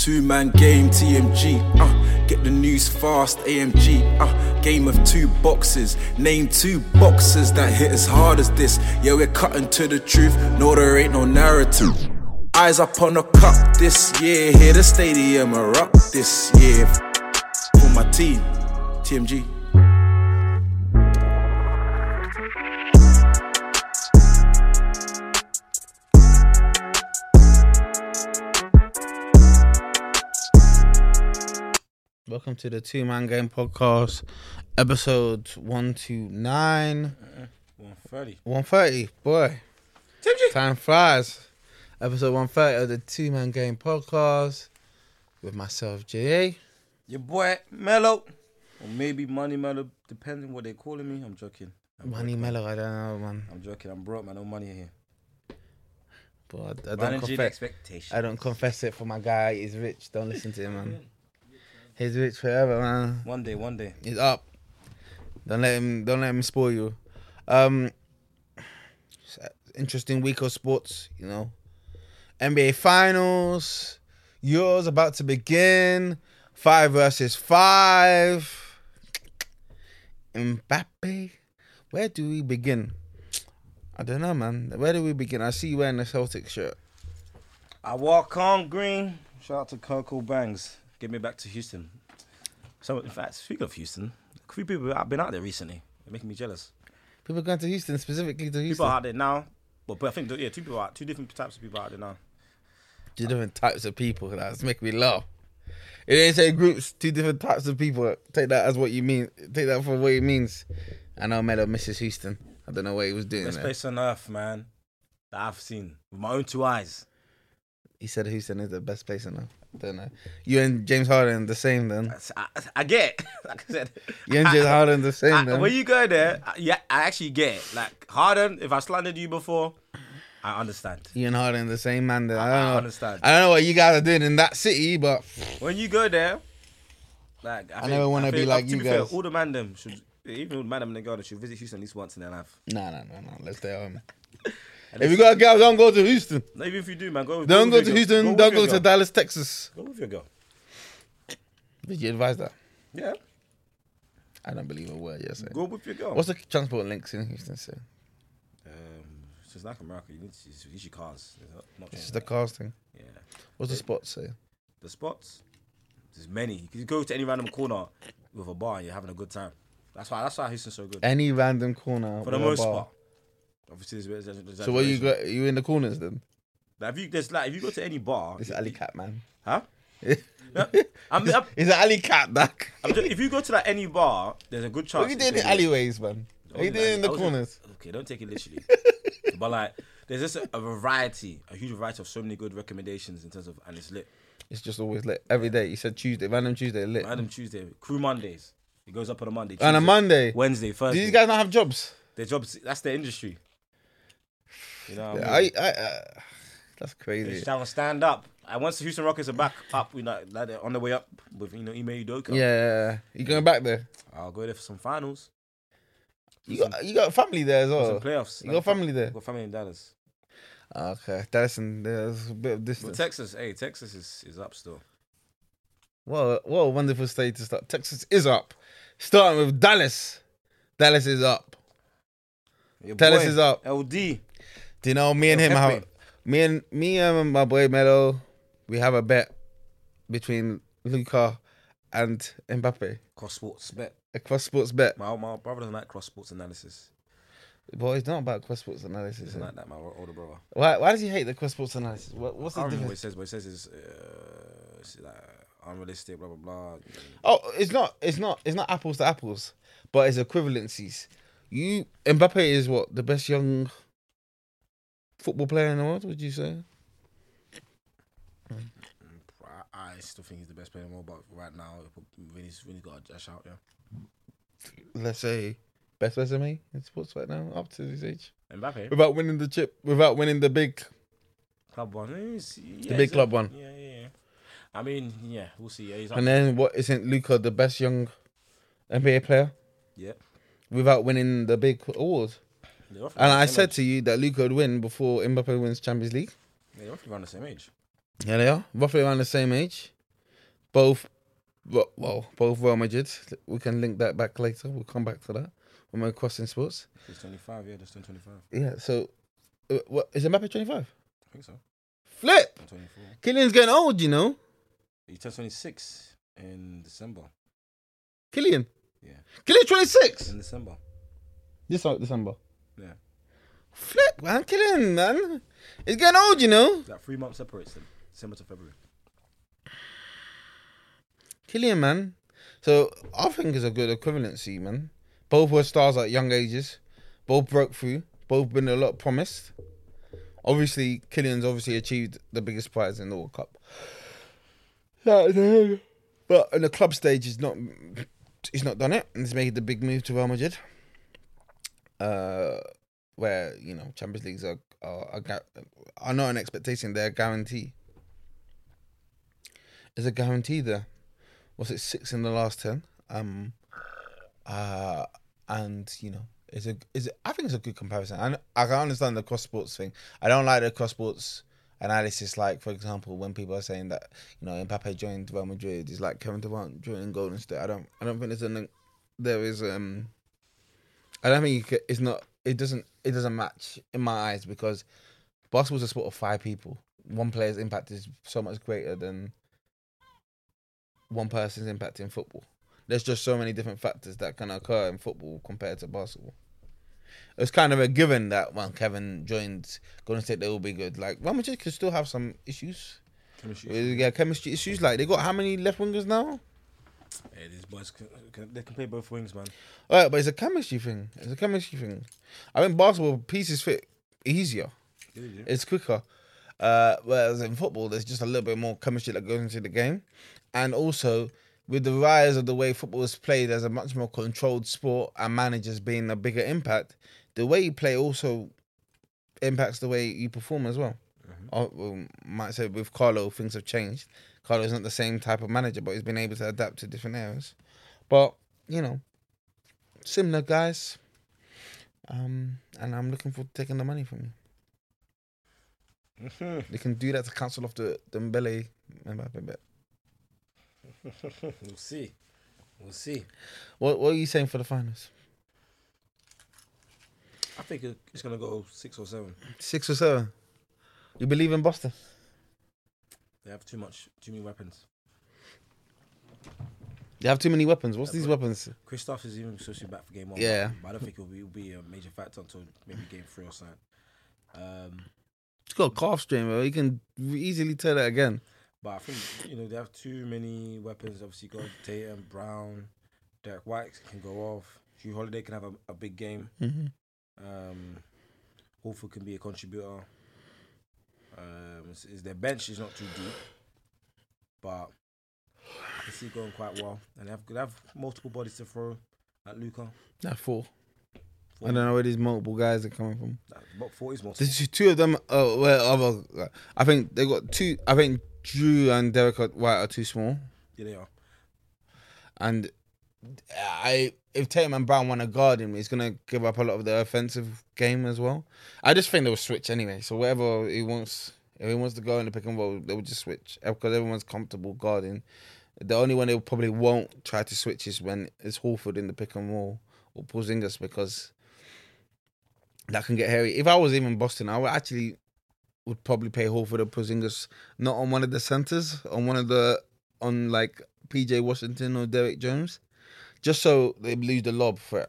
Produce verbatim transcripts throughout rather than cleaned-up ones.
Two-man game, T M G, uh, get the news fast, A M G, uh, game of two boxes. Name two boxers that hit as hard as this. Yeah, we're cutting to the truth, no, there ain't no narrative. Eyes up on the cup this year, hear the stadium erupt this year. For my team, T M G. Welcome to the Two Man Game Podcast, episode one twenty-nine. one thirty. one thirty, boy. T M G. Time flies. Episode one thirty of the Two Man Game Podcast with myself, J A. Your boy, Mello. Or maybe Money Mello, depending what they're calling me. I'm joking. I'm Money joking. Mello, I don't know, man. I'm joking. I'm broke, man. No money here. But I, I, don't Managing confess, expectations. I don't confess it for my guy. He's rich. Don't listen to him, man. He's rich forever, man. One day, one day. He's up. Don't let him. Don't let him spoil you. Um, interesting week of sports. You know, N B A Finals. Euros about to begin. Five versus five. Mbappe. Where do we begin? I don't know, man. Where do we begin? I see you wearing the Celtics shirt. I walk on green. Shout out to Coco Bangs. Get me back to Houston. So, in fact, speaking of Houston, a few people have been out there recently. They're making me jealous. People going to Houston, specifically to Houston. People are out there now. Well, but I think, yeah, two people are, two different types of people are out there now. Two different types of people. That's making me laugh. It didn't say groups, two different types of people. Take that as what you mean. Take that for what it means. I know Melo misses Houston. I don't know what he was doing Best there. place on earth, man, that I've seen with my own two eyes. He said Houston is the best place on earth. I don't know. You and James Harden the same then. I, I, I get it. Like I said. You and James Harden the same I, then. when you go there, I, yeah, I actually get it. Like, Harden, if I slandered you before, I understand. You and Harden the same man then. I don't I know. understand. I don't know what you guys are doing in that city, but When you go there, like I, I think, never wanna I be think, like to you be fair, guys. all the man them should, even all the man them and the girl, they should visit Houston at least once in their life. no, no, no, no. Let's stay home. And If you got a girl, don't go to Houston. Not even if you do, man, go. Don't go go with to your Houston. girl. Don't with go your to girl. Dallas, Texas. Go with your girl. Did you advise that? Yeah, I don't believe a word you're saying. go with your girl. What's the transport links in Houston say? Um, it's just like America. You need to use use your cars. It's not- not This is changing. the cars thing. Yeah, What's the spot say? the spots. There's many. You can go to any random corner with a bar and you're having a good time. That's why. That's why Houston's so good. Any random corner. For the with a most bar. part. Obviously, there's, there's, there's So where you exaggeration. got? You in the corners then? Like, if you there's like if you go to any bar, It's you- alley cat, man. huh? No, I'm, I'm, It's an alley cat, Doc. I'm just, if you go to like any bar, there's a good chance. What you doing in the alleyways, man? What you doing in the corners? Okay, don't take it literally. But like, there's just a, a variety, a huge variety of so many good recommendations in terms of, and it's lit. It's just always lit every day. You said Tuesday, random Tuesday, lit. Random Tuesday, crew Mondays. It goes up on a Monday. On a Tuesday, Monday. Wednesday, Do Thursday. these guys not have jobs? Their jobs, that's their industry. You know what Yeah, I mean? I, I, uh, that's They crazy. just trying to stand up. And once the Houston Rockets are back up, we know, like they're on the way up with, you know, Ime Udoka. Yeah, you going back there? I'll go there for some finals. You got, you got family there as For some well. playoffs. You got family there? Got family in Dallas. Okay, Dallas and there's a bit of But distance. Texas, hey, Texas is, is up still. What, what a wonderful state to start. Texas is up. Starting with Dallas. Dallas is up. Your Dallas boy, is up. L D. Do you know me and Yo, him? How Pepe. me and me and my boy Melo, we have a bet between Luka and Mbappe. Cross sports bet. A cross sports bet. My my brother doesn't like cross sports analysis. But it's not about cross sports analysis. He doesn't eh? like that, my older brother. Why? Why does he hate the cross sports analysis? What, what's I the don't remember what difference? it says, but it says it's, uh, it's like unrealistic, blah blah blah. Oh, it's not. It's not. It's not apples to apples, but it's equivalencies. You Mbappe is what, the best young football player in the world? Would you say? I, I still think he's the best player in the world, but right now, Vinny's, Vinny's got a shout, yeah. Let's say best resume in sports right now, up to his age, Mbappe, without winning the chip, without winning the big. club one, he's, yeah, The big he's club a- one. Yeah, yeah, yeah. I mean, yeah, we'll see. Yeah, he's up. And then what, isn't Luka the best young N B A player Yeah. without winning the big award? They're roughly And around I the same said age. to you that Luka would win before Mbappe wins Champions League. Yeah, they're roughly around the same age. Yeah, they are roughly around the same age. Both, well, well, both Real Madrid. We can link that back later. We'll come back to that when we're crossing sports. He's twenty-five, yeah, just turned twenty-five. Yeah. So, uh, what is Mbappe twenty-five? I think so. Flip. I'm twenty-four. Kylian's getting old, you know. He turned twenty-six in December. Kylian. Yeah. Kylian twenty-six. In December. This uh, December. Yeah. Flip, man. Kylian, man. He's getting old, you know. That three months separates them. December to February. Kylian, man. So I think it's a good equivalency, man. Both were stars at young ages. Both broke through. Both been a lot promised. Obviously, Kylian's obviously achieved the biggest prize in the World Cup. But in the club stage, he's not. He's not done it, and he's made the big move to Real Madrid. Uh, where you know Champions Leagues are are, are, are not an expectation; they're a guarantee. There's a guarantee there. Was it six in the last ten? Um, uh, and you know, it's a is I think it's a good comparison. I I can understand the cross sports thing. I don't like the cross sports analysis. Like for example, when people are saying that you know Mbappe joined Real Madrid, it's like Kevin Durant joining Golden State. I don't I don't think there's an there is um. I don't think you can, it's not. It doesn't. It doesn't match in my eyes because basketball's a sport of five people. One player's impact is so much greater than one person's impact in football. There's just so many different factors that can occur in football compared to basketball. It's kind of a given that when Kevin joins Golden State, they will be good. Like Real Madrid could still have some issues. Chemistry. Yeah, chemistry issues. Like they got how many left wingers now? Hey, these boys can, can, they can play both wings, man. All right, but it's a chemistry thing. It's a chemistry thing. I think basketball pieces fit easier. Yeah, yeah. It's quicker. Uh, whereas in football, there's just a little bit more chemistry that goes into the game. And also, with the rise of the way football is played as a much more controlled sport and managers being a bigger impact, the way you play also impacts the way you perform as well. Mm-hmm. I well, might say with Carlo, things have changed. Carlo's not the same type of manager, but he's been able to adapt to different areas. But, you know, similar guys. Um, and I'm looking forward to taking the money from you. Mm-hmm. They can do that to cancel off the Dembele Mbappe bet. We'll see. We'll see. What What are you saying for the finals? I think it's going to go six or seven. Six or seven? You believe in Boston? They have too much, too many weapons. They have too many weapons. What's yeah, these weapons? Kristoff is even supposed to be back for game one. Yeah. But I don't think it'll be, it'll be a major factor until maybe game three or something. Um, He's got a calf strain, bro. He can easily tear that again. But I think, you know, they have too many weapons. Obviously, got Tatum, Brown, Derek White can go off. Drew Holiday can have a, a big game. Mm-hmm. Um, Horford can be a contributor. Um, is, is their bench is not too deep, but I can see it going quite well. And they have, they have multiple bodies to throw at Luka. Nah, four. four. I don't know where these multiple guys are coming from. But four is multiple. There's two of them. Oh, well, other. I think they got two. I think Drew and Derek White are too small. Yeah, they are. And I, if Tatum and Brown want to guard him, he's gonna give up a lot of the offensive game as well. I just think they'll switch anyway. So whatever he wants, if he wants to go in the pick and roll, they will just switch because everyone's comfortable guarding. The only one they probably won't try to switch is when it's Horford in the pick and roll or Porzingis because that can get hairy. If I was even Boston, I would actually would probably pay Horford or Porzingis not on one of the centers, on one of the on like P J Washington or Derek Jones. Just so they lose the lob threat.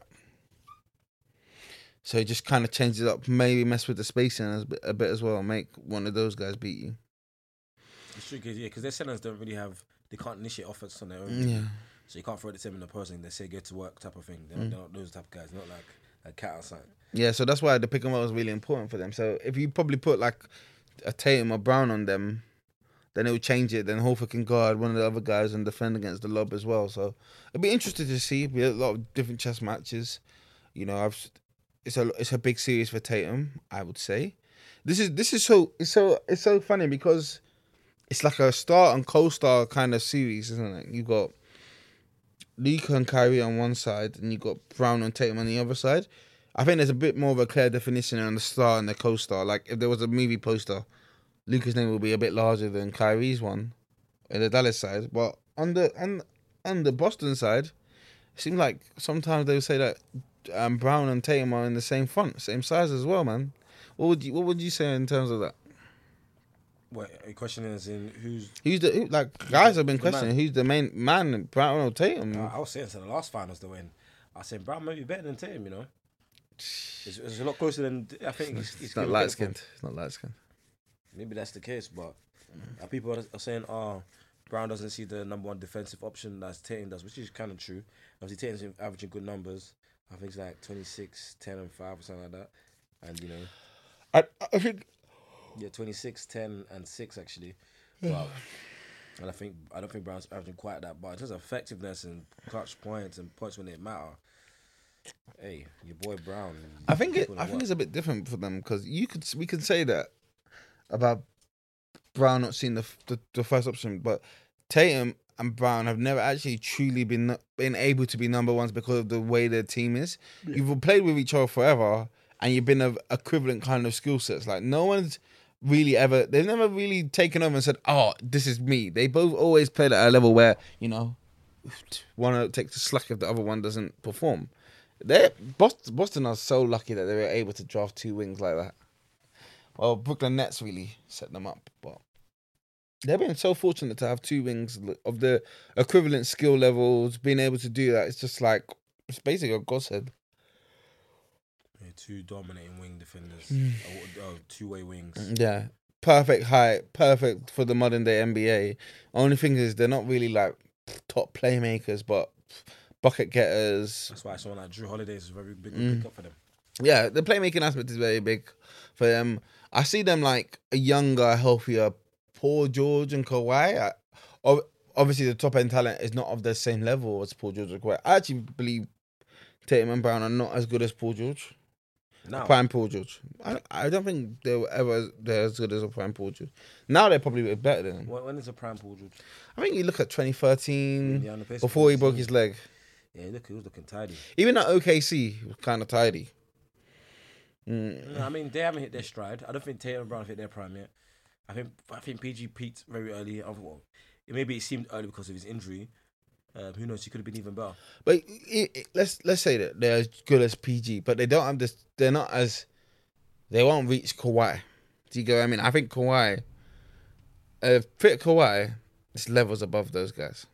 So it just kind of changes it up. Maybe mess with the spacing a bit, a bit as well. Make one of those guys beat you. It's true, cause, yeah, because their centers don't really have... They can't initiate offense on their own. Yeah. So you can't throw it to them in the person. They say get to work type of thing. They're, Mm. they're not those type of guys. Not like a cat outside. Yeah, so that's why the pick and roll is really important for them. So if you probably put like a Tatum or Brown on them, then it will change it. Then Horford can guard one of the other guys and defend against the lob as well. So it'll be interesting to see. Be a lot of different chess matches. You know, I've it's a it's a big series for Tatum. I would say this is this is so it's so it's so funny because it's like a star and co-star kind of series, isn't it? You got Luka and Kyrie on one side, and you got Brown and Tatum on the other side. I think there's a bit more of a clear definition on the star and the co-star. Like if there was a movie poster Luca's name will be a bit larger than Kyrie's one in the Dallas side. But on the on, on the Boston side, it seems like sometimes they would say that um, Brown and Tatum are in the same front, same size as well, man. What would you What would you say in terms of that? What a question is in who's Who's the who, like guys have been the man? questioning who's the main man, Brown or Tatum? I, I was saying to the last finals to win. I said Brown may be better than Tatum, you know. It's, it's a lot closer than I think. It's, It's, it's not given light credit for. skinned. It's not light skinned. Maybe that's the case, but uh, people are, are saying, "Oh, Brown doesn't see the number one defensive option that Tatum does," which is kind of true. Obviously, Tatum's averaging good numbers. I think it's like twenty-six, ten, and five or something like that. And you know, I I think yeah, twenty-six, ten, and six actually. But and I think I don't think Brown's averaging quite that. But in terms of effectiveness and clutch points and points when they matter, hey, your boy Brown. I think it. put in I think work. it's a bit different for them because you could we could say that about Brown not seeing the, the the first option, but Tatum and Brown have never actually truly been been able to be number ones because of the way their team is. You've played with each other forever, and you've been of equivalent kind of skill sets. Like no one's really ever. They've never really taken over and said, "Oh, this is me." They both always played at a level where you know one takes the slack if the other one doesn't perform. They Boston, Boston are so lucky that they were able to draft two wings like that. Well, Brooklyn Nets really set them up, but they've been so fortunate to have two wings of the equivalent skill levels. Being able to do that, it's just like it's basically a godsend. Yeah, two dominating wing defenders, Mm. oh, oh, two-way wings. Yeah, perfect height, perfect for the modern day N B A. Only thing is they're not really like top playmakers, but bucket getters. That's why someone like Drew Holiday is a very big Mm. pickup for them. Yeah, the playmaking aspect is very big for them. I see them like a younger, healthier Paul George and Kawhi. I, ob- obviously, the top end talent is not of the same level as Paul George and Kawhi. I actually believe Tatum and Brown are not as good as Paul George. Now, Prime Paul George. I, I don't think they were ever they're as good as a Prime Paul George. Now they're probably better than him. when, when is a prime Paul George? I think you look at twenty thirteen Yeah, on the pace of before he the broke team. his leg. Yeah, look, he was looking tidy. Even at O K C, he was kind of tidy. Mm. No, I mean, they haven't hit their stride. I don't think Tatum and Brown have hit their prime yet. I think I think P G peaked very early. I thought, it maybe it seemed early because of his injury. Um, who knows? He could have been even better. But it, it, let's let's say that they're as good as P G, but they don't have this. They're not as. They won't reach Kawhi. Do you get what I mean? I think Kawhi. Uh, fit Kawhi, it's levels above those guys.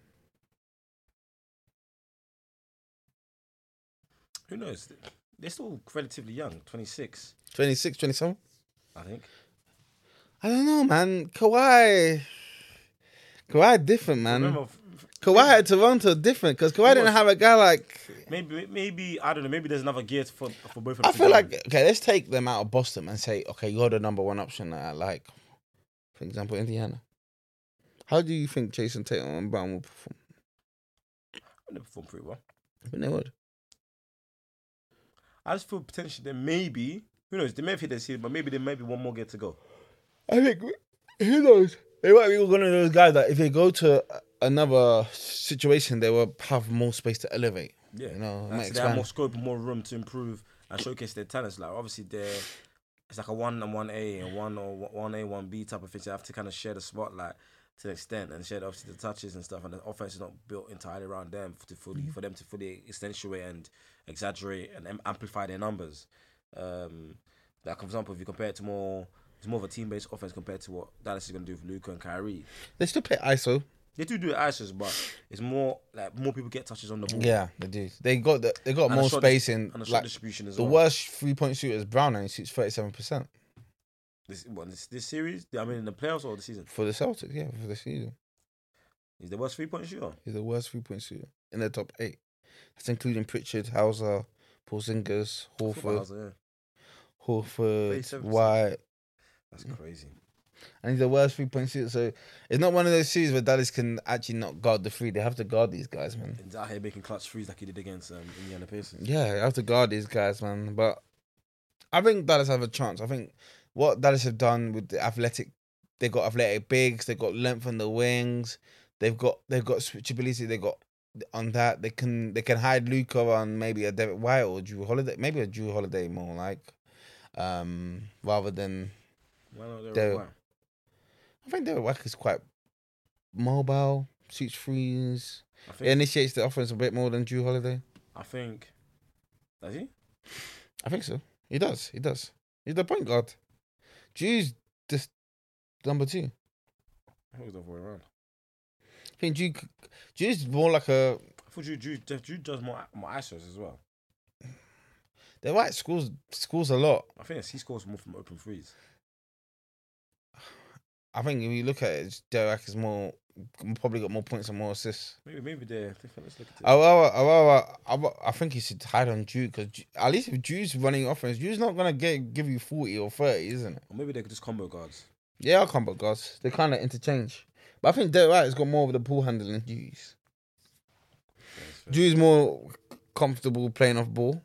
Who knows? They're still relatively young, twenty-six, twenty-six, twenty-seven I think. I don't know, man. Kawhi. Kawhi different, man. Remember, f- f- Kawhi at Toronto different because Kawhi He didn't was. have a guy like. maybe, maybe I don't know. Maybe there's another gear for for both of them. I to feel go like on. okay, let's take them out of Boston and say, okay, you're the number one option that I like. For example, Indiana. How do you think Jason Tatum and Brown will perform? they perform pretty well. I think they would. I just feel potentially there maybe who knows? They may have hit their season, but maybe there may be one more gear to go. I think who knows? They might be one of those guys that if they go to another situation, they will have more space to elevate. Yeah, You know, it That's- might they have expand. more scope and more room to improve and showcase their talents. Like obviously, they're it's like a one and one A and one or one A one B type of thing. So you have to kind of share the spotlight to an extent and share obviously the touches and stuff. And the offense is not built entirely around them for, to fully Mm-hmm. for them to fully accentuate and exaggerate and am- amplify their numbers. Um, like for example, if you compare it to more, it's more of a team-based offense compared to what Dallas is going to do with Luka and Kyrie. They still play I S O. They do do it ISOs, but it's more like more people get touches on the ball. Yeah, they do. They got the, they got And more a shot space dis- in and a shot like distribution as the well. worst three point shooter is Brown and he shoots thirty seven percent This, what, this this series? I mean, in the playoffs or the season? for the Celtics. Yeah, for the season. He's the worst three point shooter. He's the worst three point shooter in the top eight. That's including Pritchard, Hauser, Porzingis, Horford, Footballers, yeah. Horford, thirty-seven percent. White, That's crazy. and he's the worst three point shooter. So it's not one of those series where Dallas can actually not guard the three. They have to guard these guys, man. He's out here making clutch threes like he did against um, Indiana Pacers. Yeah, they have to guard these guys, man. But I think Dallas have a chance. I think what Dallas have done with the athletic, they got athletic bigs, they got length on the wings, they've got they've got switchability. They got on that they can they can hide Luka on maybe a David White or Drew Holiday, maybe a Drew Holiday more like, um, rather than Why not They're- Derrick White? I think Derek White is quite mobile, shoots threes. I He think. initiates the offense a bit more than Drew Holiday. I think. Does he? I think so. He does. He does. He's the point guard. Drew's just number two. I think it was the other way around. I think Drew, Drew's more like a. I thought Drew, Drew, Drew does more more I S Os as well. Derek White scores scores a lot. I think he scores more from open threes. I think if you look at it, Derek is more probably got more points and more assists. Maybe maybe they're different. Let's look at it. I, I, I, I, I think he should hide on Drew because at least if Drew's running offense, Drew's not gonna get give you forty or thirty, isn't it? Or maybe they could just combo guards. Yeah, I'll combo guards. They kind of interchange, but I think Derek White has got more of the ball handling than Drew's. Drew's more comfortable playing off ball.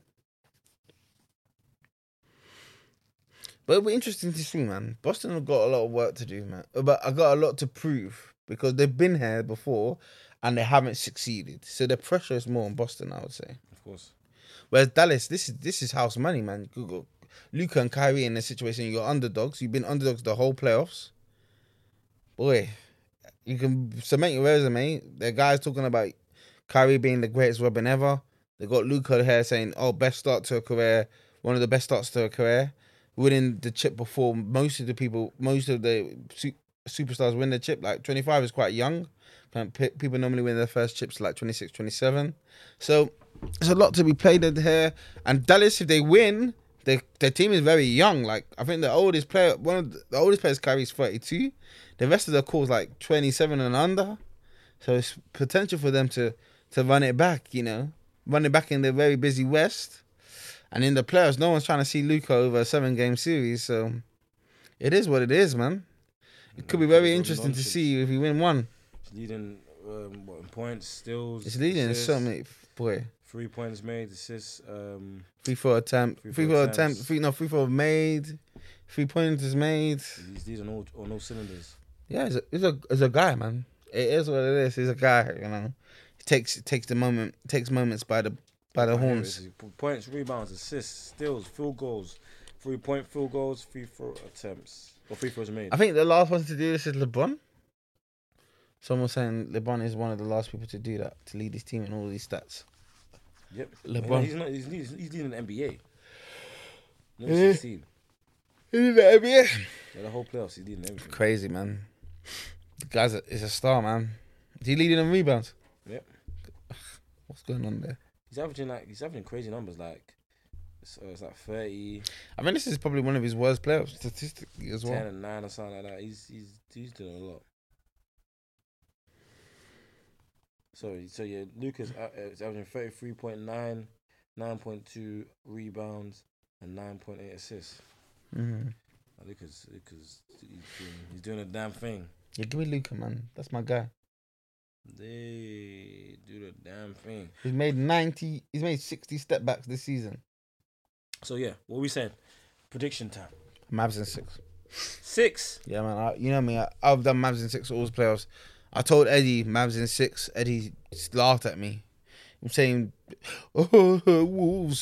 But it'll be interesting to see, man. Boston have got a lot of work to do, man. But I got a lot to prove because they've been here before and they haven't succeeded. So the pressure is more on Boston, I would say. Of course. Whereas Dallas, this is this is house money, man. You got Luka and Kyrie in this situation. You're underdogs. You've been underdogs the whole playoffs. Boy, you can cement your resume. The guys talking about Kyrie being the greatest weapon ever. They got Luka here saying, "Oh, best start to a career, one of the best starts to a career." Winning the chip before most of the people, most of the su- superstars win the chip. Like twenty-five is quite young. People normally win their first chips like twenty-six, twenty-seven. So there's a lot to be played in here. And Dallas, if they win, their their team is very young. Like I think the oldest player, one of the, the oldest players, Kyrie is thirty-two. The rest of the core is like twenty-seven and under. So it's potential for them to to run it back. You know, run it back in the very busy West. And in the playoffs, no one's trying to see Luka over a seven-game series, so it is what it is, man. It could be very interesting to see if we win one. It's leading um, what, in points, steals. It's leading assists, so many, boy. Three points made, assists. Um, Free throw attempt, Free free throw throw attempts. attempt, free no free throw made, three pointers made. he's leading all on all cylinders. Yeah, he's a, he's a he's a guy, man. It is what it is. He's a guy, you know. He takes takes the moment, takes moments by the by the horns. Points, rebounds, assists, steals, field goals, three point field goals, free throw attempts, or free throws made. I think the last one to do this is LeBron. Someone was saying LeBron is one of the last people to do that, to lead his team in all these stats. Yep. LeBron. He's not. He's, he's, he's leading the N B A. No Yeah. sixteen. In the N B A. Yeah, the whole playoffs, he's leading everything. Crazy, man. The guy's a, is a star, man. Is he leading in rebounds? Yep. What's going on there? He's averaging like he's averaging crazy numbers, like so it's like thirty, I mean, this is probably one of his worst playoffs statistically as well. ten and nine or something like that. He's he's he's doing a lot. So so yeah, Lucas uh, is averaging thirty three point nine, nine point two rebounds, and nine point eight assists. Mm-hmm. Lucas Lucas he's doing, he's doing a damn thing. Yeah, give me Luka, man. That's my guy. They do the damn thing. He's made ninety. He's made sixty step backs this season. So yeah, what we said? Prediction time. Mavs in six. Six. Yeah, man. I, you know me. I, I've done Mavs in six all the playoffs. I told Eddie Mavs in six. Eddie just laughed at me. I'm saying, oh, Wolves.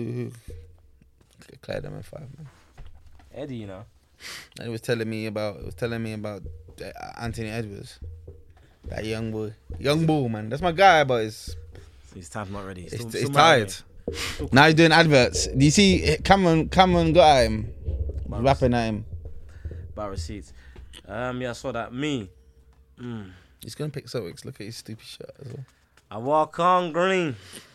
Clear them in five, man. Eddie, you know. And he was telling me about. It was telling me about uh, Anthony Edwards. That young boy, young bull, man. That's my guy, but it's His time's not ready. it's, Still- it's still tired. marinating. Now he's doing adverts. Do you see Cameron? Cameron got at him, About rapping at him. About receipts. Um, yeah, I saw that. Me. Mm. He's gonna pick Celtics. Look at his stupid shirt as well. I walk on green.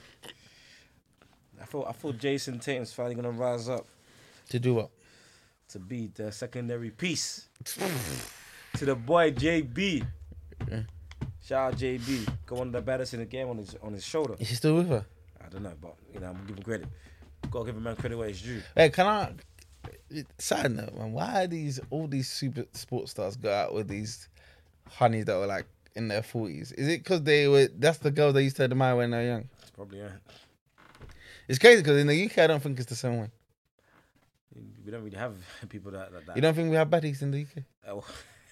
I thought I thought Jason Tatum's finally gonna rise up To do what? to be the secondary piece to the boy J B. Yeah. Shout out J B. Got one of the baddest in the game on his on his shoulder. Is he still with her? I don't know, but you know I'm gonna give him credit. Gotta give a man credit where it's due. Hey, can I? Side note, man. Why are these all these super sports stars go out with these honeys that were like in their forties? Is it because they were? That's the girls they used to admire when they were young. It's probably yeah. It's crazy because in the U K, I don't think it's the same way. We don't really have people that that. that You don't think we have baddies in the U K? Oh.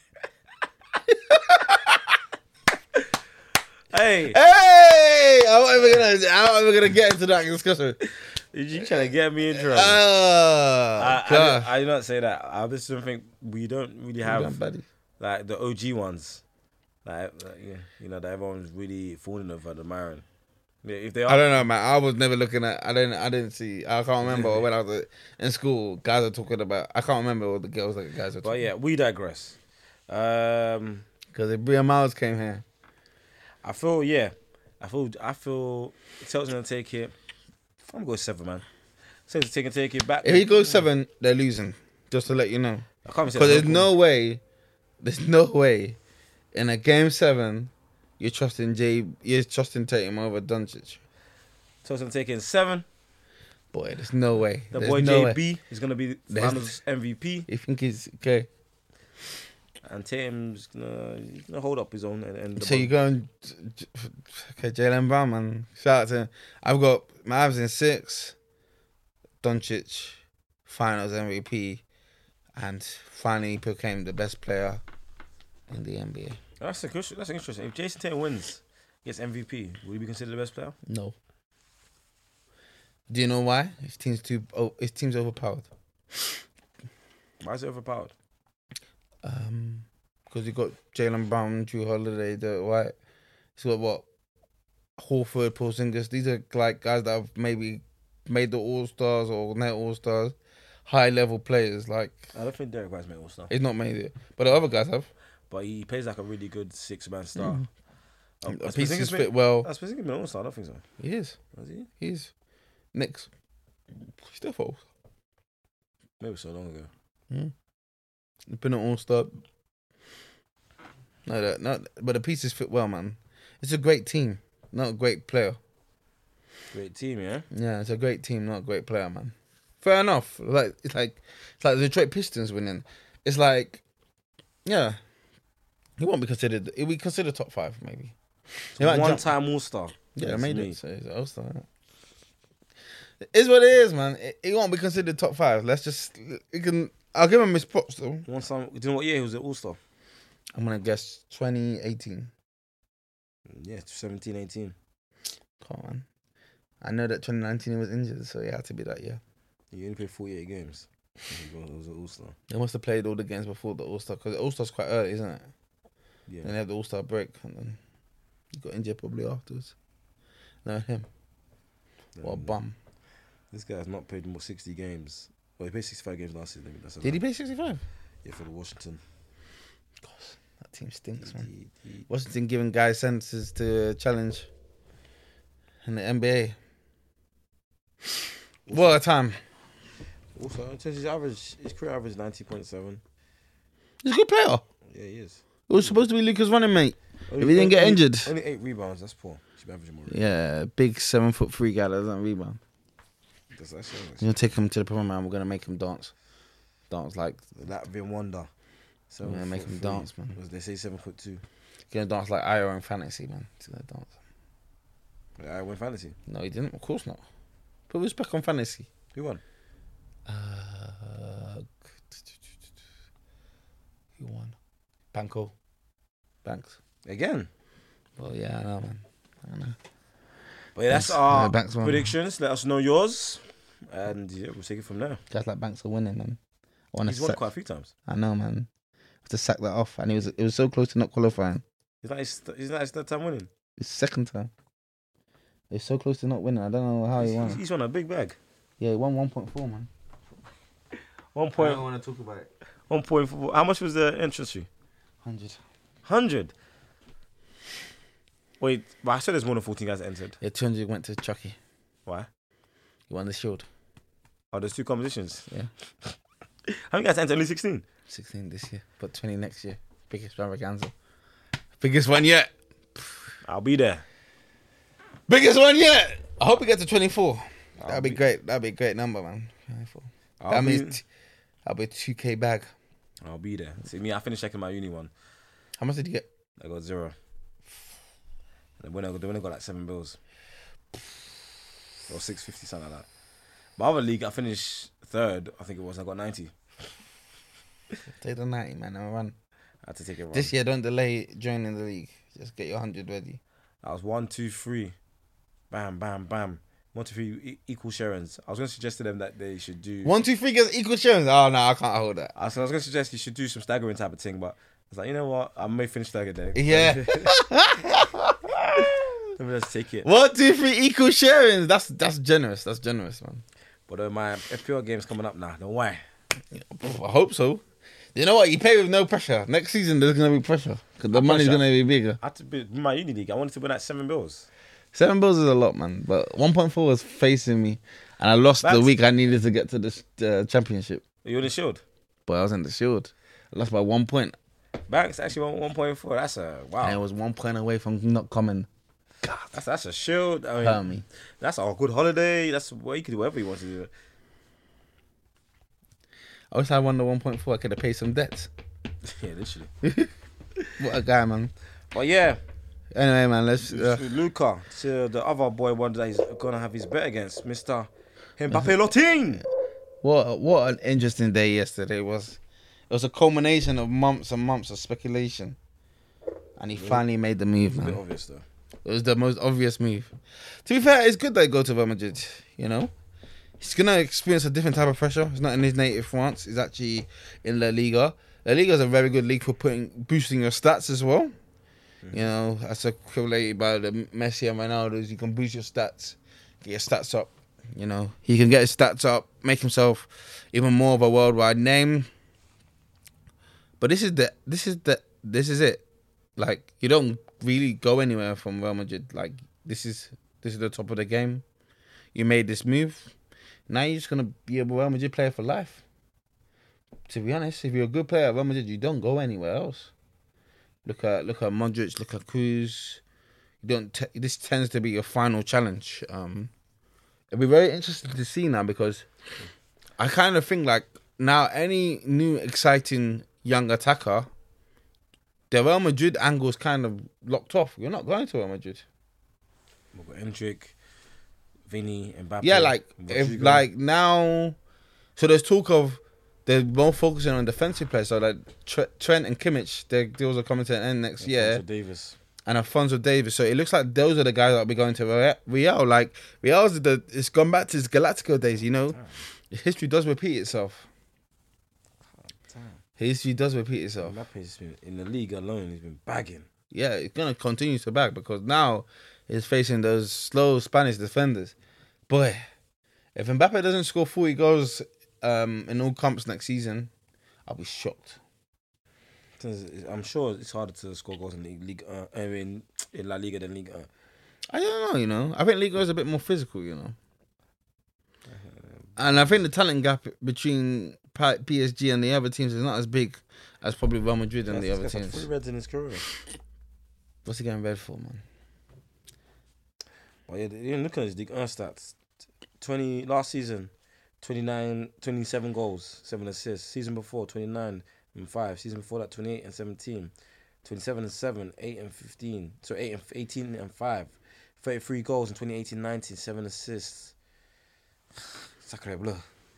Hey, Hey, I'm not even gonna. I'm not even gonna get into that discussion. you trying to get me in trouble? Ah, I, I, did, I did not say that. I just don't think we don't really have have baddies. like the O G ones, like, like yeah, you know, that everyone's really falling over the admiring. Yeah, if they are, I don't know, man. I was never looking at. I didn't. I didn't see. I can't remember when I was in school. Guys are talking about. I can't remember all the girls that guys are but talking. yeah, we digress. Um, Because if Bria Miles came here, I feel yeah, I feel I feel Chelsea's gonna take it. I'm gonna go seven, man. Chelsea's taking take it back. if he goes seven, they're losing. Just to let you know. I can't Because there's no way, there's no way, in a game seven, you're trusting Jay, you're trusting Tatum over Doncic. Chelsea's taking seven. Boy, there's no way. The There's boy no J B way. is gonna be There's- Finals M V P, You think he's okay? and Tatum's gonna, he's gonna hold up his own. And, and the So you're going, okay, Jaylen Brown, man. Shout out to him. I've got Mavs in six, Doncic, Finals M V P, and finally became the best player in the N B A. That's a question. That's interesting. If Jason Tatum wins, gets M V P, will he be considered the best player? No. Do you know why? His team's too. Oh, his team's overpowered. Why is it overpowered? Um, because you got Jaylen Brown, Drew Holiday, the White. He's got what? Horford, Porzingis. These are like guys that have maybe made the All Stars or net All Stars, high level players. Like I don't think Derek White's made all stuff, he's not made it, but the other guys have. but he plays like a really good six man star. Mm. Um, The has pieces Porzingis fit made- well. Has Porzingis been all star? I don't think so. He is. Has he? He is. Knicks. Still false. Maybe so long ago. Mm. He's been an All Star. No, that not. But the pieces fit well, man. It's a great team, not a great player. Great team, yeah. Yeah, it's a great team, not a great player, man. Fair enough. Like it's like it's like the Detroit Pistons winning. It's like, yeah, he won't be considered. He'll be considered top five, maybe. He might One jump- time all star. Yeah, I made it. So he's an All Star. It's what it is, man. It, it won't be considered top five. Let's just. It can. I'll give him his props though. One time. Do you know what year he was an all star? I'm gonna guess twenty eighteen. Yeah, seventeen, eighteen. Come on. I know that twenty nineteen he was injured, so it had to be that year. He only played forty-eight games. He was an all star. They must have played all the games before the All Star, because the All Star's quite early, isn't it? Yeah. Then they have the All Star break, and then he got injured probably afterwards. No, him. What a Um, bum. This guy has not played more sixty games. Well, he played sixty-five games last season. That's a Did he lot. play sixty-five? Yeah, for the Washington. Gosh, that team stinks, man. He- he- Washington giving guys sentences to challenge in the N B A. What a time. Also, in terms of his average, his career average nineteen point seven. He's a good player. Yeah, he is. It was supposed to be Lucas running mate. Only, If he didn't get only- injured. Only eight rebounds. That's poor. He should be averaging more. Yeah, big seven foot three guy that doesn't rebound. That's, that's, We're that's, gonna take him to the program and we're gonna make him dance. Dance like the Latvian wonder. So We're gonna make him dance, man. Was they say seven foot two? gonna dance like Io in fantasy, man. He's gonna dance. I win fantasy. No, he didn't. Of course not. Put respect on fantasy. Who won? Uh, who won? Banco. Banks. Again. Well, yeah, I know, man. I know. But yeah, that's Banks- our yeah, Banks won. predictions. Let us know yours, and yeah, we'll take it from there. Guys like Banks are winning, man. I want to He's won sack. quite a few times. I know, man. I have to sack that off, and it was it was so close to not qualifying. He's not his, he's not his third time winning. It's second time. It's so close to not winning. I don't know how he He's, won. he's won a big bag. Yeah, he won one point four, man. One point. want to talk about it. One point four. How much was the entrance fee? Hundred. Hundred. Wait, but I said there's more than fourteen guys that entered. Yeah, two hundred went to Chucky. Why? He won the Shield. Oh, there's two competitions. Yeah, How many guys entered? Only sixteen. sixteen this year, but twenty next year. Biggest extravaganza. Biggest one yet. I'll be there. Biggest one yet. I hope we get to twenty-four. I'll That'd be, be- great. That'd be a great number, man. twenty-four. I'll that be, means t- that'll be a two K bag. I'll be there. See me, I finished checking my uni one. How much did you get? I got zero. And when I got, when I got like seven bills. Or six fifty, something like that. My other league, I finished third. I think it was. I got ninety. Take the ninety, man. I'm run. I had to take it. Run. This year, don't delay joining the league. Just get your hundred ready. I was one, two, three. Bam, bam, bam. One, two, three e- equal sharons. I was going to suggest to them that they should do. One, two, three gets equal shares. Oh no, I can't hold that. I was, I was going to suggest you should do some staggering type of thing, but was like, you know what? I may finish third today. Yeah. Let me just take it. One, two, three, equal sharings. That's that's generous. That's generous, man. But uh, my F P L game's coming up now. Don't why? I hope so. You know what? You pay with no pressure. Next season, there's gonna be pressure because the money's pressure. gonna be bigger. I had to be my uni league. I wanted to win at seven bills. Seven bills is a lot, man. But one point four was facing me, and I lost That's- the week I needed to get to the uh, championship. You in the shield? But I was in the shield. I lost by one point, Banks actually won one point four. That's a wow. and it was one point away from not coming. God, That's that's a shield. I mean, hurt me. that's a good holiday. That's what you can do. Whatever you want to do. I wish I won the one point four. I could have paid some debts. Yeah, literally. What a guy, man. But yeah, Anyway, man, let's. Uh, Luca to the other boy one that he's gonna have his bet against, Mister Mbappe Lotin. what what an interesting day yesterday was. It was a culmination of months and months of speculation, and he finally made the move, It's a bit man. obvious though. It was the most obvious move. To be fair, it's good that he go to Real Madrid. You know, he's gonna experience a different type of pressure. He's not in his native France. He's actually in La Liga. La Liga is a very good league for putting boosting your stats as well. Mm-hmm. You know, that's equated by the Messi and Ronaldo's. You can boost your stats, get your stats up. You know, he can get his stats up, make himself even more of a worldwide name. But this is the this is the this is it. Like, you don't really go anywhere from Real Madrid. Like, this is this is the top of the game. You made this move. Now you're just gonna be a Real Madrid player for life. To be honest, if you're a good player at Real Madrid, you don't go anywhere else. Look at look at Modric, look at Cruz. You don't. T- this tends to be your final challenge. Um, it'll be very interesting to see now because I kind of think like now any new exciting young attacker, the Real Madrid angle is kind of locked off. You're not going to Real Madrid. We've got Endrick, Vinny, Mbappe. Yeah, like if Rodrigo. like now, so there's talk of they're more focusing on defensive players. So like Tre- Trent and Kimmich, their deals are coming to an end next year, Alphonso Davis. and Alfonso Davis. So it looks like those are the guys that'll be going to Re- Real. Like Real's the it's gone back to his Galactico days. You know, history does repeat itself. History does repeat itself. Mbappe's been in the league alone. He's been bagging. Yeah, it's gonna continue to back because now he's facing those slow Spanish defenders. Boy, if Mbappe doesn't score forty goals um, in all comps next season, I'll be shocked. I'm sure it's harder to score goals in the league. Uh, I mean, in La Liga than Liga. I don't know, you know. I think Liga is a bit more physical, you know. And I think the talent gap between P S G and the other teams is not as big as probably Real Madrid and the other He's got teams. three reds in his career. What's he getting red for, man? Well, yeah, you look at his league uh, stats. twenty last season, twenty-nine, twenty-seven goals, seven assists. Season before, twenty-nine and five. Season before that, twenty-eight and seventeen. twenty-seven and seven, eight and fifteen. So eight and eighteen and five. thirty-three goals in twenty eighteen nineteen, seven assists. Sacre bleu.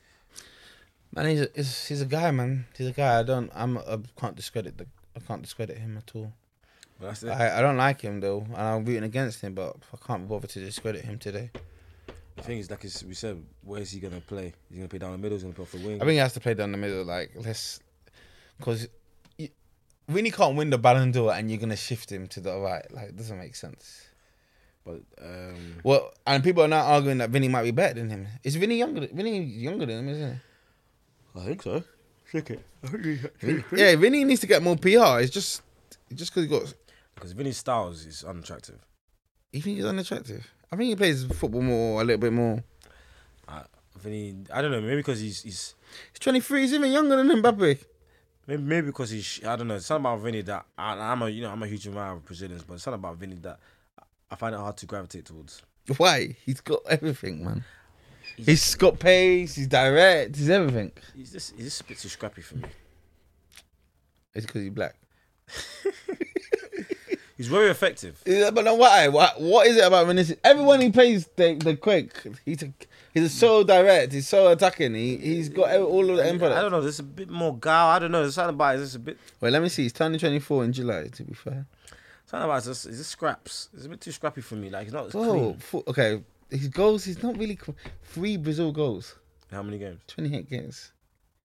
Man, he's a, he's, he's a guy, man. He's a guy. I don't. I'm. I can't discredit the. I can't discredit him at all. Well, that's it. I, I don't like him though, and I'm rooting against him, but I can't bother to discredit him today. The thing is, like it's- we said, where is he gonna play? He's gonna play down the middle. He's gonna play off the wing. I think he has to play down the middle, like let's, because Vinny can't win the Ballon d'Or, and you're gonna shift him to the right. Like, it doesn't make sense. but um, Well, and people are now arguing that Vinny might be better than him. Is Vinny younger? Vinny younger than him, isn't I think so. Check it. he? Yeah, Vinny needs to get more P R. It's just, just because he got. Because Vinny's styles is unattractive. You think he's unattractive? I think he plays football more, a little bit more. Uh, Vinny, I don't know. Maybe because he's he's He's twenty-three. He's even younger than Mbappe. maybe, maybe because he's I don't know. It's something about Vinny that I, I'm a you know I'm a huge admirer of Brazilians, but it's something about Vinny that I find it hard to gravitate towards. Why? He's got everything, man. He's got pace. He's direct. He's everything. He's just he's just a bit too scrappy for me. It's because he's black. He's very effective. Yeah, but no, why? What? What is it about Vinicius? Everyone he plays the the quick. He's a, he's so direct. He's so attacking. He he's got every- all of the end I product. don't know. There's a bit more gal. I don't know. There's something about it. There's a bit Wait, let me see. He's turning twenty-four in July. To be fair. something about it. It's just, it's just scraps. It's a bit too scrappy for me. Like it's not as Whoa. clean. Four, okay. His goals. He's not really qu- three Brazil goals. How many games? twenty-eight games.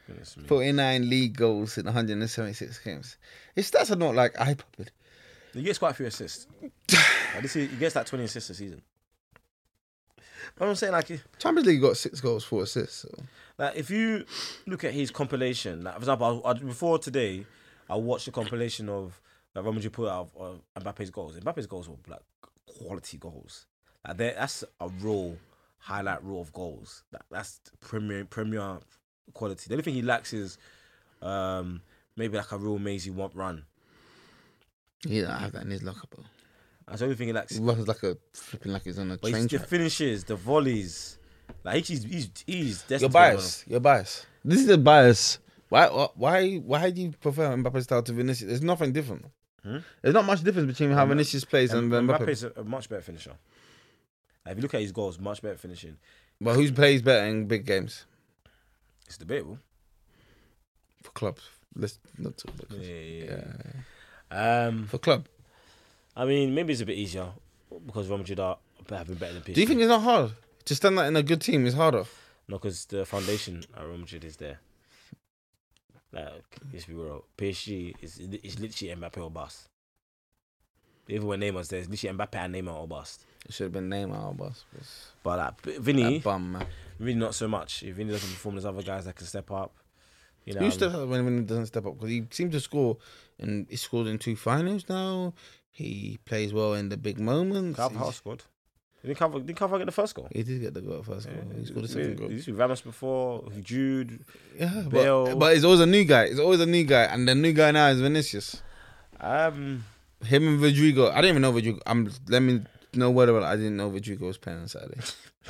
Goodness me. forty-nine league goals in one hundred seventy-six games. His stats are not like eye popping. He gets quite a few assists. Like this, he gets like twenty assists a season. But I'm saying, like, Champions League got six goals, four assists. So. like if you look at his compilation, like for example, I, I, before today, I watched the compilation of that Real Madrid put out of uh, Mbappe's goals. Mbappe's goals were like quality goals. Like that's a real highlight reel of goals. That, that's premier premier quality. The only thing he lacks is um, maybe like a real amazing one run. He don't have that in his locker, bro. That's the only thing he lacks. He looks like a flipping like he's on a But train he's, the track. finishes, the volleys, like he's he's he's destined You're to be one of- biased. You're biased. This is a bias. Why? Why? Why do you prefer Mbappe's style to Vinicius? There's nothing different. Hmm? There's not much difference between how Um, Vinicius plays and, And Mbappe. Mbappe's a, a much better finisher. Like, if you look at his goals, much better finishing. But who plays better in big games It's debatable. for clubs? Let's not talk about clubs. Yeah, yeah, Yeah. yeah. Um, For club. I mean, maybe it's a bit easier because Real Madrid are having better than P S G. Do you think it's not hard to stand that in a good team? Is harder. No, because the foundation at Real Madrid is there. Like, let's be real. P S G is is literally Mbappe or bust. Even when Neymar's there, it's literally Mbappe and Neymar or bust. It should have been Neymar, boss. But like Vinny, That bum man. Vinny not so much. If Vinny doesn't perform, there's other guys that can step up. You know, Who steps up when when he doesn't step up? Because he seems to score, and he scored in two finals now. He plays well in the big moments. Carvajal He's- scored. Didn't Carvajal, didn't Carvajal get the first goal? He did get the goal first goal. He scored the second goal. He used to be Ramos before, Jude. Yeah, Bale. but, but it's always a new guy. It's always a new guy, and the new guy now is Vinicius. Um, Him and Rodrigo. I didn't even know Rodrigo. I'm. Let me know whatever. I didn't know Rodrigo was playing on Saturday.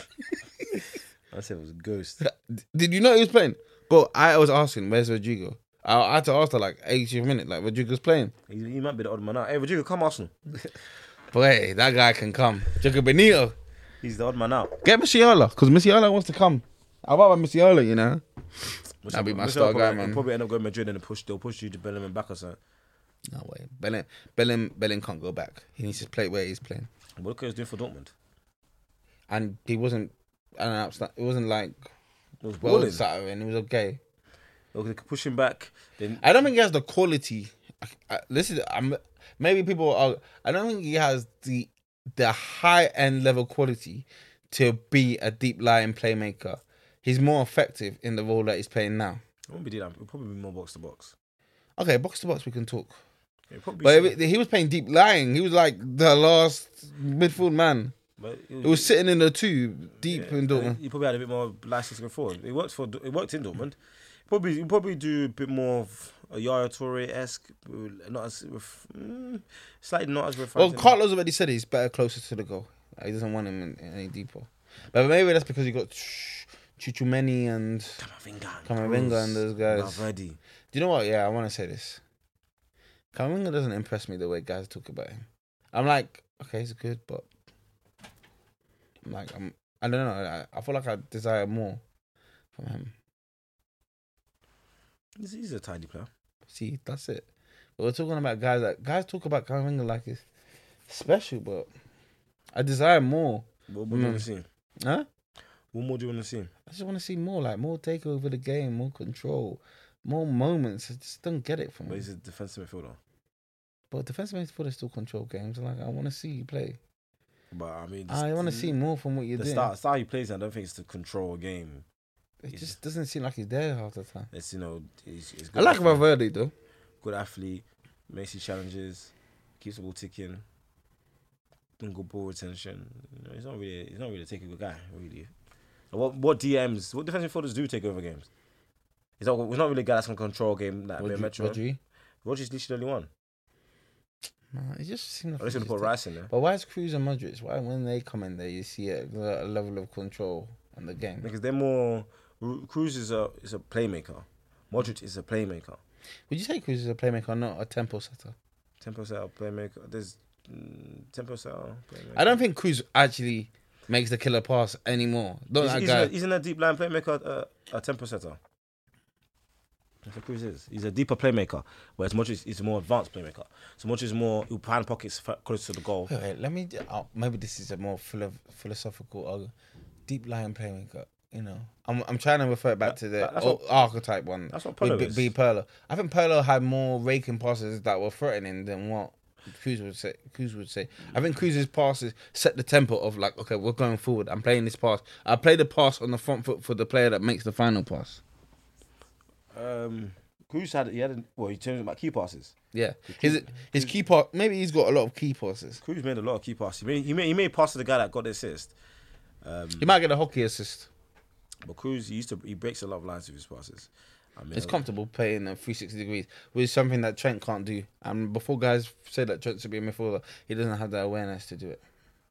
I said it was a ghost. Did you know he was playing? Bro, I was asking, where's Rodrigo? I, I had to ask her like eighty minutes, like Rodrigo's playing. He, he might be the odd man out. Hey, Rodrigo, come Arsenal. Boy, that guy can come. Jacob Benito. He's the odd man out. Get Musiala, because Musiala wants to come. How about Musiala, you know? Which That'd be my which star will guy, probably, man. He'll probably end up going Madrid and then push. They'll push you to Bellingham back or something. No way. Bellingham, Bellingham, Bellingham can't go back. He needs to play where he's playing. What look what he's doing for Dortmund. And he wasn't, I don't know, it wasn't like, It was well, balling. Saturday, and he was okay. Look, they could push him back. Then I don't think he has the quality. I, I, listen, I'm, maybe people are, I don't think he has the the high end level quality to be a deep lying playmaker. He's more effective in the role that he's playing now. it won't be that. It'll probably be more box to box. Okay, box to box, we can talk. It'll probably But be if it- he was playing deep lying. He was like the last midfield man. but It was sitting in the two deep yeah, in Dortmund. He probably had a bit more license to go forward. It worked for. It worked in Dortmund. Probably, you probably do a bit more of a Yaya Toure esque, not as ref, mm, slightly not as refined. Well, Carlos already said he's better closer to the goal. He doesn't want him in, in any deeper. But maybe that's because you got Ch- Chuchumeni and Camavinga, Camavinga and those guys. Valverde. Do you know what? Yeah, I want to say this. Camavinga doesn't impress me the way guys talk about him. I'm like, okay, he's good, but I'm like, I'm, I don't know. I, I feel like I desire more from him. He's, he's a tidy player. See, that's it. But we're talking about guys that guys talk about Camavinga like it's special, but I desire more. What more do you Mm. want to see? Huh? What more do you want to see? I just want to see more, like more take over the game, more control, more moments. I just don't get it from But him. he's a defensive midfielder. But defensive midfielders still control games. Like I want to see you play. But I mean, the, I want to see more from what you're the doing. style, style he plays. I don't think it's to control a game. It just doesn't seem like he's there half the time. It's you know, he's, he's I good like athlete, Valverde though. good athlete, makes his challenges, keeps the ball ticking, good ball retention. You know, he's not really, he's not really a take over guy, really. What what D Ms, what defensive midfielders do take over games? He's not, he's not really a guy that's gonna control a game like Rodri, Metro. Rodri. Rodri's literally the only one. Nah, it just seems like I'm just he's gonna put just- Rice in there. But why is Cruz and Modric? Why when they come in there, you see a, a level of control on the game? Because they're more. Cruz is a is a playmaker. Modric is a playmaker. Would you say Cruz is a playmaker, not a tempo setter? Tempo setter, playmaker. There's mm, tempo setter, playmaker. I don't think Cruz actually makes the killer pass anymore. Not He's, that he's, guy. in a, he's in a deep line playmaker, uh, a tempo setter. That's what Cruz is. He's a deeper playmaker, whereas Modric is a more advanced playmaker. So Modric is more, he'll pan pockets f- close to the goal. Wait, wait, let me. Oh, maybe this is a more philo- philosophical, uh, deep lying playmaker. you know, I'm I'm trying to refer back That- to the that- that's old what- archetype one. that's what with Pirlo B- is. B Pirlo. I think Pirlo had more raking passes that were threatening than what Cruz would say. Cruz would say. I think Cruz's passes set the tempo of like, okay, we're going forward. I'm playing this pass. I play the pass on the front foot for the player that makes the final pass. Um, Cruz had he had a, well, he changed about key passes. Yeah, his his key pass. Maybe he's got a lot of key passes. Cruz made a lot of key passes. He made he made, he made passes to the guy that got the assist. Um, He might get a hockey assist. but Cruz he used to he breaks a lot of lines with his passes. I mean, It's comfortable playing at three sixty degrees, which is something that Trent can't do. And before guys say that Trent should be a midfielder, he doesn't have that awareness to do it.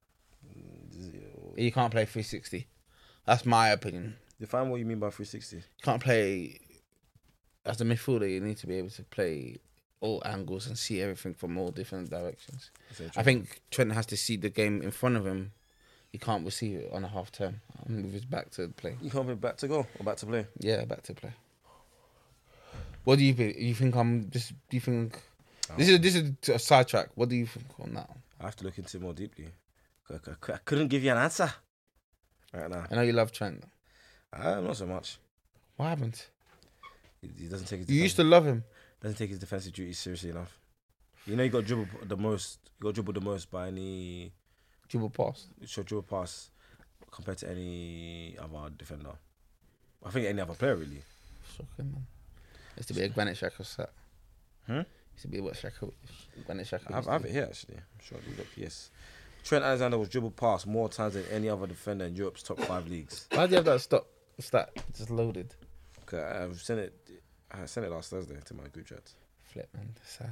He can't play three sixty. That's my opinion. Define what you mean by three sixty. You can't play as a midfielder. You need to be able to play all angles and see everything from all different directions. I think Trent has to see the game in front of him. He can't receive it on a half turn and move his back to play. You can't be back to go or back to play. Yeah, back to play. What do you think? You think I'm just? Do you think this is this is a sidetrack? What do you think on that? I have to look into it more deeply. I, I, I couldn't give you an answer right now. I know you love Trent. Uh, not so much. What happened? He, he doesn't take his You defense, used to love him. doesn't take his defensive duties seriously enough. You know, you got dribbled the most. You got dribbled the most by any Dribble pass. short dribble pass compared to any other defender. I think any other player really. Shocking, man. Used to be a Granit Xhaka set. Hmm? Used to be what Xhaka, Granit Xhaka. I have, used I have to it here actually. I'm sure I look. Yes. Trent Alexander was dribbled past more times than any other defender in Europe's top five leagues. do. Why do you have that stop stat just loaded? Okay, I've sent it. I sent it last Thursday to my group chat. Flip, man. Sad.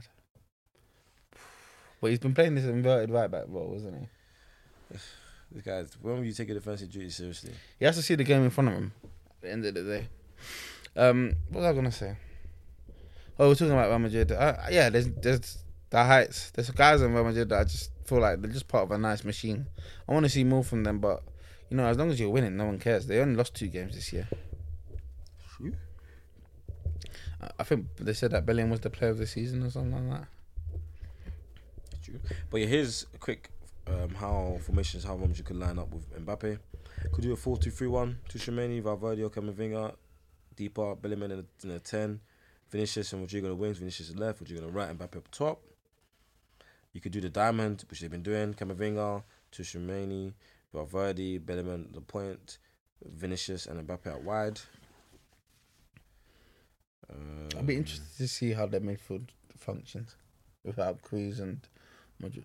But he's been playing this inverted right back role, isn't he? This guys, when will you take your defensive duties seriously? He has to see the game in front of him at the end of the day. Um, what was I gonna say? Oh, we're talking about Real Madrid. Uh, yeah, there's there's the heights. There's guys in Real Madrid that I just feel like they're just part of a nice machine. I want to see more from them, but you know, as long as you're winning, no one cares. They only lost two games this year. True. I- I think they said that Bellingham was the player of the season or something like that. True. But yeah, here's a quick um, how formations, how Real Madrid could line up with Mbappe. Could do a four two three one. Tchouaméni, Valverde, Camavinga, Deepa, Bellingham in a, in a ten. Vinicius and Rodrigo on the wings. Vinicius left, Rodrigo on the right, Mbappe up top. You could do the diamond, which they've been doing. Camavinga, Tchouaméni, Valverde, Bellingham at the point, Vinicius and Mbappe out wide. Um, I'd be interested to see how their midfield functions without Cruz and Modric.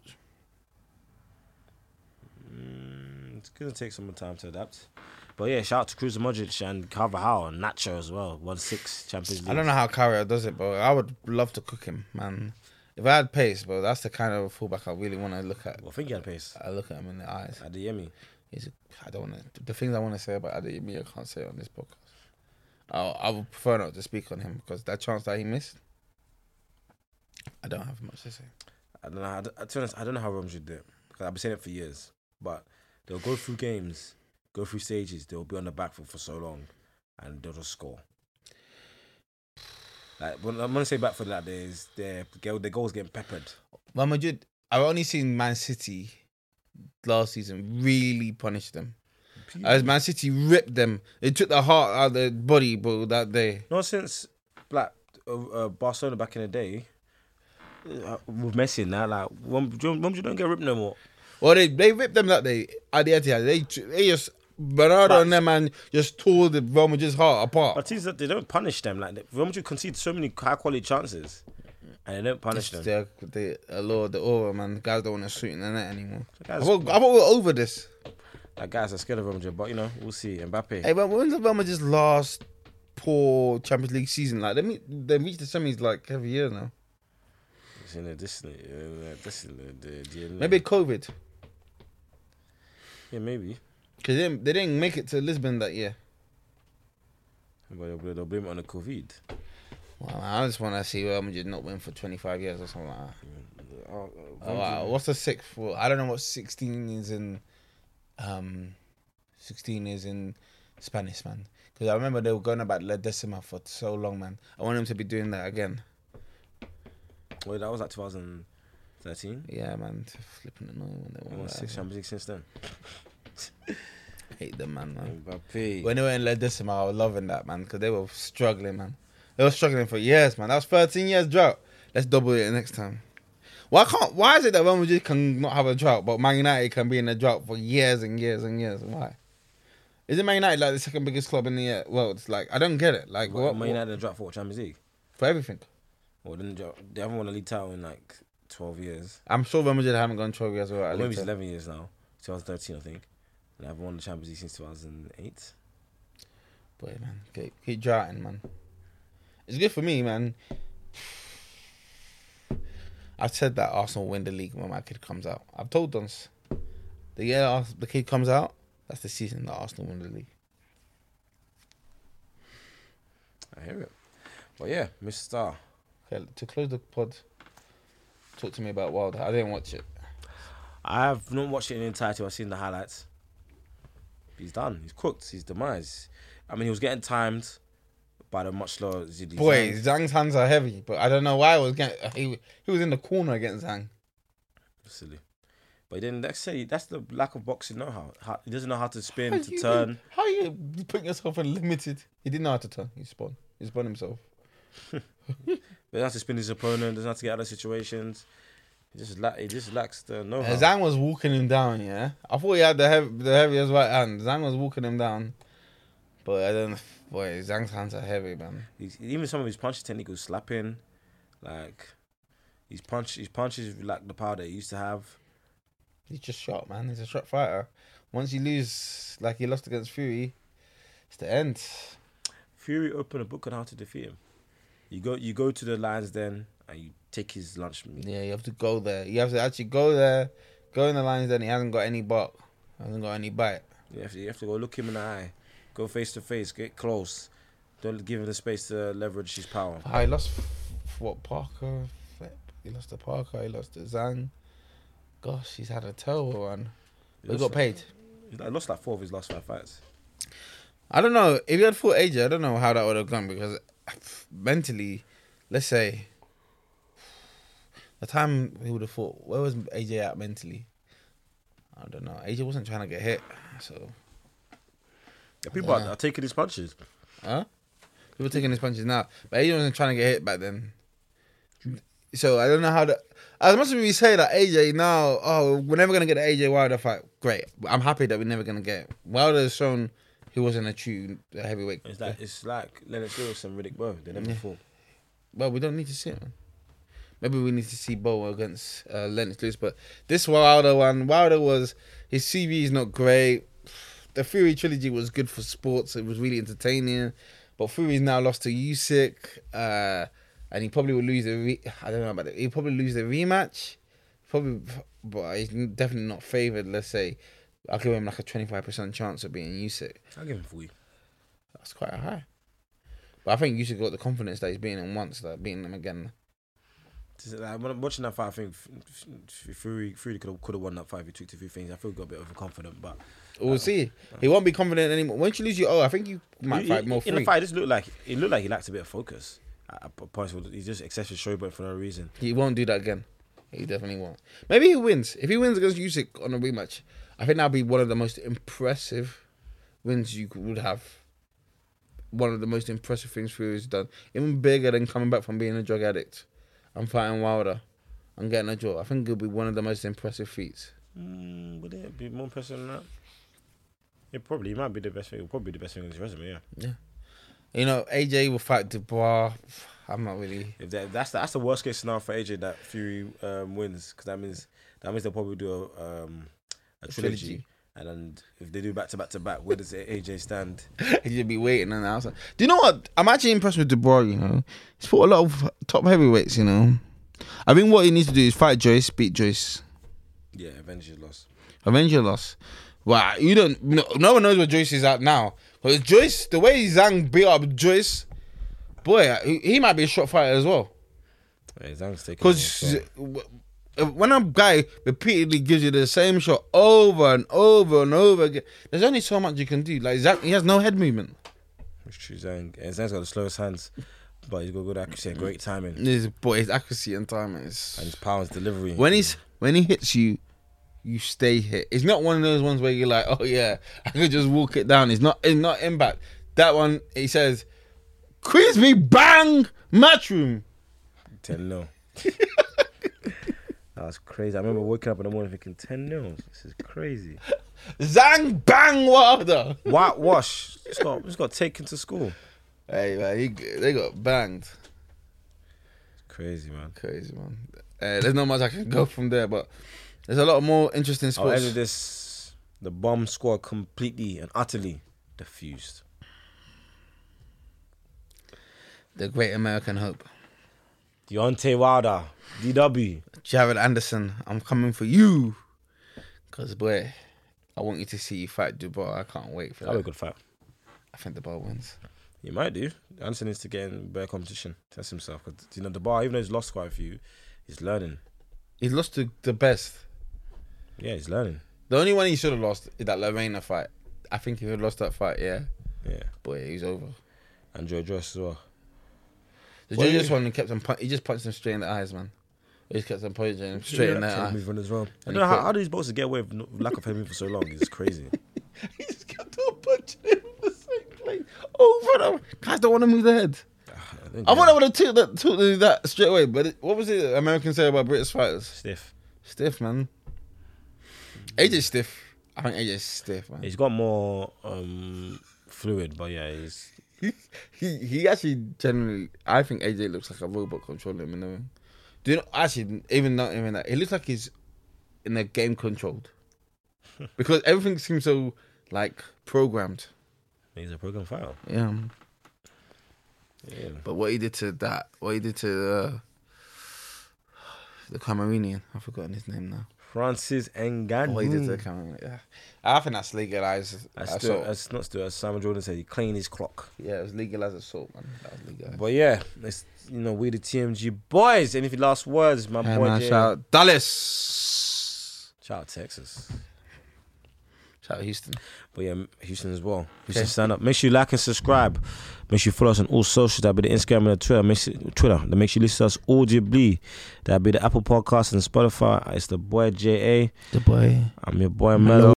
Mm, it's gonna take some time to adapt, but yeah, shout out to Cruz and Modric and Carvajal and Nacho as well. Won six Champions League. I don't know how Carrier does it, but I would love to cook him, man. If I had pace, bro, that's the kind of fullback I really want to look at. Well, I think he had pace. I look at him in the eyes. Adeyemi. He's a, I don't want to. The things I want to say about Adeyemi, I can't say on this podcast. I I would prefer not to speak on him because that chance that he missed, I don't have much to say. I don't know. How, to be honest, I don't know how Real Madrid do it because I've been saying it for years. But they'll go through games, go through stages. They'll be on the back foot for so long, and they'll just score. Like when I'm gonna say back foot like there's their their goals getting peppered. Real Madrid, I've only seen Man City last season really punish them. As Man City ripped them, it took the heart out of their body, bro, that day. Not since like uh, uh, Barcelona back in the day uh, with Messi now. Like when when you don't get ripped no more. Well, they they ripped them that day at the Etihad. They they just Bernardo But- and them man just tore the Real Madrid's heart apart. But it's that they don't punish them. Like Real Madrid concede so many high quality chances, and they don't punish them. The, the allure, the aura, man. Guys don't want to shoot in the net anymore. I Guys- thought, I thought we were over this. Like guys are scared of Real Madrid, but you know we'll see. Mbappe. Hey, but when's the Real Madrid's last poor Champions League season? Like they meet, they reached the semis like every year now. It's in the this, uh, this, uh, the, the, the, Maybe COVID yeah, maybe. because they didn't, they didn't make it to Lisbon that year. But they'll, they'll blame it on the COVID. Well, I just want to see Real Madrid not win for twenty-five years or something like that. Uh, uh, Oh, wow. What's the sixth? Well, I don't know what sixteen is in. Um, sixteen is in Spanish, man. Because I remember they were going about La Decima for so long, man. I want them to be doing that again. Wait, that was like twenty thirteen. Yeah, man. It's flipping annoying when they I won won that. six Champions League since then. hate them, man. man. Mbappe. When they were in La Decima, I was loving that, man, because they were struggling, man. They were struggling for years, man. That was thirteen years drought. Let's double it next time. Why can't? Why is it that Real Madrid can not have a drought, but Man United can be in a drought for years and years and years? Why? Isn't Man United like the second biggest club in the uh, world? It's like I don't get it. Like What, what? Man what United dropped for Champions League. for everything. Well, then drop- they haven't won a league title in like twelve years. I'm sure Real Madrid haven't gone twelve years without Or a maybe league it's title. eleven years now. twenty thirteen, I think. And they haven't won the Champions League since two thousand eight. Boy, man, keep, keep droughting, man. It's good for me, man. I've said that Arsenal win the league when my kid comes out. I've told them the year Ars- the kid comes out, that's the season that Arsenal win the league. I hear it. But yeah, Mister Star. Okay, to close the pod, talk to me about Wilder. I didn't watch it. I have not watched it in entirety. I've seen the highlights. He's done. He's cooked. His demise. I mean, he was getting timed by the much slower Zidane. Boy, Zhang's hands are heavy, but I don't know why I was getting. He, he was in the corner against Zhang. Silly. But then that's it. That's the lack of boxing know-how. How, he doesn't know how to spin, How to you- turn. How you putting yourself in limited? He didn't know how to turn. He spun. He spun himself. He doesn't have to spin his opponent. Doesn't have to get out of situations. He just la- he just lacks the know-how. Uh, Zhang was walking him down, yeah. I thought he had the heavy, the heaviest right hand. Zhang was walking him down, but I don't. Boy, Zhang's hands are heavy, man. He's, even some of his punch technique was slapping, like his punch, his punches like the power that he used to have. He's just shot, man. He's a shot fighter. Once you lose, like he lost against Fury, it's the end. Fury opened a book on how to defeat him. You go, you go to the lines then, and you take his lunch meat. Yeah, you have to go there. You have to actually go there, go in the lines. Then he hasn't got any butt, hasn't got any bite. You have to, you have to go look him in the eye, go face to face, get close. Don't give him the space to leverage his power. Ah, he lost f- what Parker? Flip. He lost to Parker. He lost to Zhang. Gosh, he's had a terrible one. He got lost paid. Like, he lost like four of his last five fights. I don't know. If he had fought A J, I don't know how that would have gone because mentally, let's say, the time he would have fought, where was A J at mentally? I don't know. A J wasn't trying to get hit, so. Yeah, people Yeah. are, are taking his punches. Huh? People taking his punches now. But A J wasn't trying to get hit back then. So I don't know how to. As much as we say that A J now, oh, we're never going to get the A J Wilder fight, great. I'm happy that we're never going to get it. Wilder has shown he wasn't a true heavyweight. It's like it's like Lennox Lewis and Riddick Bowe. They never Yeah. fought. Well, we don't need to see it, man. Maybe we need to see Bow against uh, Lennox Lewis. But this Wilder one, Wilder was, his C V is not great. The Fury trilogy was good for sports. It was really entertaining. But Fury's now lost to Usyk. Uh, and he probably will lose the, re- I don't know about it. He'll probably lose the rematch. Probably, but he's definitely not favoured, let's say. I'll give him like a twenty-five percent chance of beating Usyk. I'll give him forty. That's quite high. But I think Usyk got the confidence that he's beating him once, like beating him again. Just, like, when I'm watching that fight, I think F- F- Fury Fury could have could have won that fight if he tweaked a few things. I feel he got a bit overconfident, but We'll see. He won't be confident anymore. Once you lose your, oh, I think you might He- fight he- more in free. the fight, it just looked like it looked like he lacked a bit of focus. At at points, where he's just excessive showboat for no reason. He won't do that again. He definitely won't. Maybe he wins. If he wins against Usyk on a rematch, I think that'll be one of the most impressive wins you would have. One of the most impressive things Fury's done. Even bigger than coming back from being a drug addict and fighting Wilder and getting a draw. I think it'll be one of the most impressive feats. Mm, would it be more impressive than that? It probably it might be the best thing. It'll probably be the best thing on his resume. Yeah. Yeah. You know, A J will fight Dubois. I'm not really. If that, that's the, that's the worst case scenario for A J that Fury um, wins, because that means that means they'll probably do a um, a trilogy. trilogy. And then if they do back to back to back, where does A J stand? He'd be waiting on the outside. Do you know what? I'm actually impressed with Dubois, you know. He's fought a lot of top heavyweights, you know. I think what he needs to do is fight Joyce, beat Joyce. Yeah, avenge his loss. Avenge your loss. Wow, you don't. No, no one knows where Joyce is at now. But Joyce, the way Zhang beat up Joyce, boy, he, he might be a shot fighter as well. Yeah, Zhang's taking Because when a guy repeatedly gives you the same shot over and over and over again, there's only so much you can do. Like Zhang, he has no head movement. It's true, Zhang. And Zhang's got the slowest hands, but he's got good accuracy and great timing. His boy, his accuracy and timing is. And his power, his delivery. When he's when he hits you, you stay hit. It's not one of those ones where you're like, oh yeah, I could just walk it down. It's not. It's not impact. That one, he says, Queensby bang matchroom. ten nil. That was crazy. I remember waking up in the morning thinking ten nil. This is crazy. Zang bang Wilder. Whitewash. Just got just got taken to school. Hey man, he, they got banged. Crazy man. Crazy man. Uh, there's not much I can go from there, but there's a lot more interesting I'll sports. end with this. The bomb squad completely and utterly diffused. The Great American Hope. Deontay Wilder, D W. Jared Anderson, I'm coming for you. Because, boy, I want you to see you fight Dubois. I can't wait for That'll that. be a good fight. I think Dubois wins. He might do. Anderson needs to get in better competition. Test himself. Because, you know, Dubois, even though he's lost quite a few, he's learning. He's lost to the best. Yeah, he's learning. The only one he should have lost is that Lorena fight. I think if he had lost that fight, yeah. Yeah. Boy, he's over. And Joe Joyce as well. The Well, judges yeah. one, he kept him. Pun- he just punched him straight in the eyes, man. He just kept him punching him straight in the Yeah, eye. moving as well. I And don't he know how, quit. how do these boxers get away with no, lack of heavy for so long? It's crazy. He just kept on punching him in the same place over and over. Guys don't want to move their head. I, think I thought I would have took that, took that straight away. But it, what was it Americans say about British fighters? stiff. Stiff, man. A J's stiff. I think A J's stiff, man. He's got more um, fluid, but yeah, he's he he actually generally, I think A J looks like a robot controlling him in the ring. Do you know? Actually, even not even that. He looks like he's in a game controlled because everything seems so like programmed. he's a program fighter. Yeah. Yeah. But what he did to that, what he did to uh, the Cameroonian, I've forgotten his name now. Francis Ngannou. What he did to the Cameroonian, yeah. I think that's legalized. That's assault. still, that's not still, as Simon Jordan said, he cleaned his clock. Yeah, it was legalized assault, man. That was legalized. But yeah, it's, you know, we the T M G boys. Any last words, my Hey, boy? man, Jay? shout out Dallas. Shout out Texas. Shout out Houston. But yeah, Houston as well. Houston, Okay. stand up. Make sure you like and subscribe. Make sure you follow us on all socials. That'll be the Instagram and the Twitter. Make sure, Twitter. That make sure you listen to us audibly. That'll be the Apple Podcast and Spotify. It's the boy J A. The boy. I'm your boy Mellow. Mello.